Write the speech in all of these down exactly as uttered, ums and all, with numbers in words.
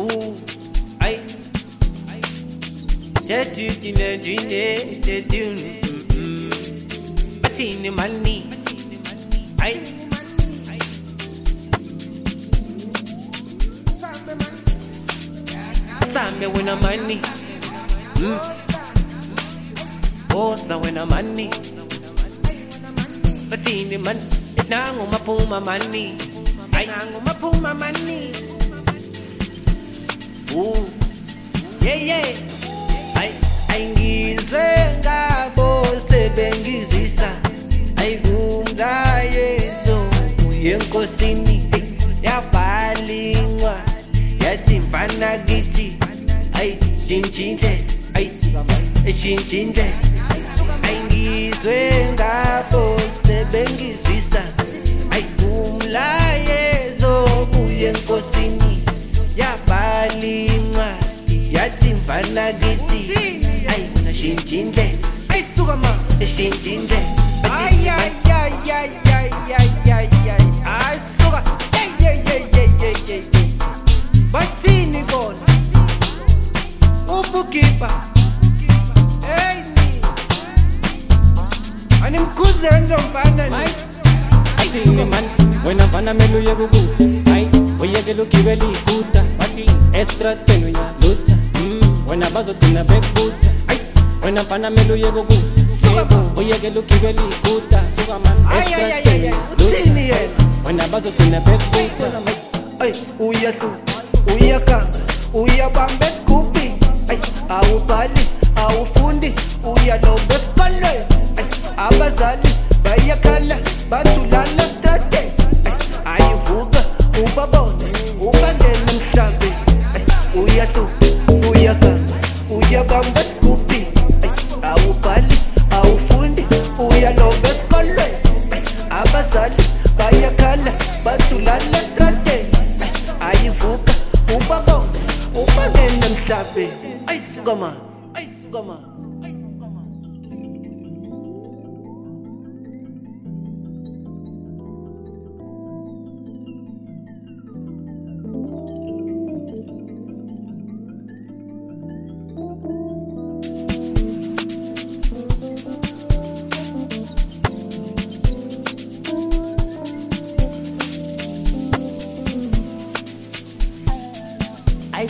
Ooh, ay, Jadu dine dine jadu, Batini money, ay, Sambe when I'm money, Osa when I'm money, Batini man, Nango mapuma money, ay, Nango mapuma money. Ooh, yeah, yeah. Ay, ay ngizwe ngabo sebengizisa. Ay vumla yezo uyenkosini yabalingwa yathi mfana githi. Ay shintshintle, ay shintshintle. Ay ngizwe ngabo sebengizisa. Ay vumla yezo uyenkosini yabalingwa yathi mfana githi. Ay una shintshintle, ay suka ma shintshintle. Ay ay ay ay ay ay ay ay ay suka ay ay ay ay ay ay bathini bona ubukipa hey ni animkhuzendo mfana ni athini man wena mfana melu yekukusa ay uyeke lokibela iguta bathi estrateno ya lutha wena bazogcina bekutha ay wena mfana melu yekukusa uyeke lokibela iguta suka man estrateno uthini yena wena bazogcina bekutha ay uyahlu uyaka uyabamba eskupi ay awubhali awufundi uyalobe esikolweni ay abazali bayakhala bathulana state ay ayivuka ubabone ubangena emhlabeni ay uyahlu uyaka uyabamba eskupi ay awubhali awufundi uyalobe esikolweni ay abazali bayakhala bathulana state ay ayivuka ubabone ubangena emhlabeni ay suka ma ay suka ma ay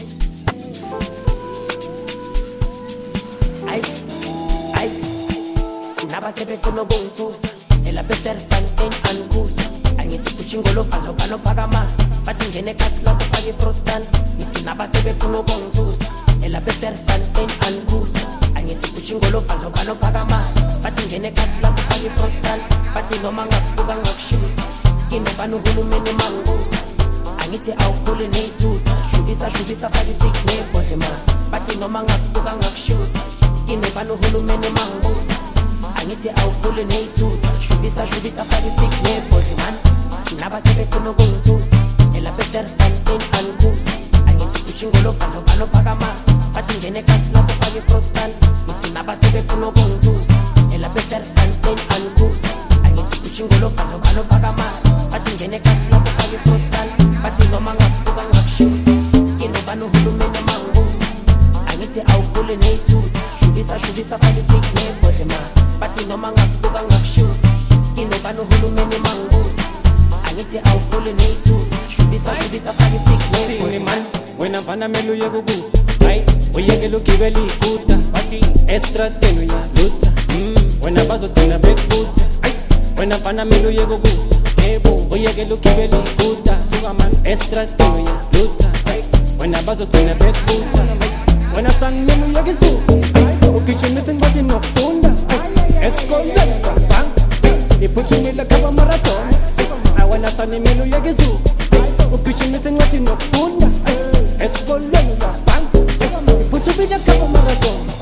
ay ay naba sebefuna ukungithusa ela better fan in ankusa angithi kushingolo falo balo phakama bathi ngene ekhasi lakho faka ifrostan ngithi naba sebefuna ukungithusa ela better fan in ankusa angithi kushingolo falo balo phakama bathi ngene ekhasi lakho faka ifrostan bathi noma ngakubuka ngakushuthi kini banu hulumeni mangusa angithi awukhule neyithutha shubisa shubisa faka stick nebhodle ma bathi noma ngakubuka ngakushuthi kini banu hulumeni mangusa angithi awukhule neyithutha shubisa shubisa faka stick nebhodle man naba sebefuna ukungithusa ela better fan in ankusa angithi kushingolo falo balo phakama bathi ngene ekhasi lakho faka ifrostan ngithi naba sebefuna ukungithusa ela better fan in ankusa angithi kushingolo falo balo phakama bathi ngene ekhasi lakho faka ifrostan bathi noma ngakubuka ngakushuthi kini banu hulumeni mangusa angithi awukhule neyithutha shubisa shubisa faka stick nebhodle ma bathi noma ngakubuka ngakushuthi kini banu hulumeni mangusa angithi awukhule neyithutha shubisa shubisa faka stick nebhodle man wena mfana melu yekukusa ay uyeke lokibela iguta bathi estrateno ya lutha wena bazogcina bekutha ay wena mfana melu yekukusa yebo uyeke lokibela iguta suka man estrateno ya lutha ay wena bazogcina bekutha wena san melu yekisu ukishimisa ngathi nokufunda esikoleni bang iphuthumile kaba marathon ay wena san melu yekisu ukishimisa ngathi nokufunda esikoleni bang iphuthumile kaba marathon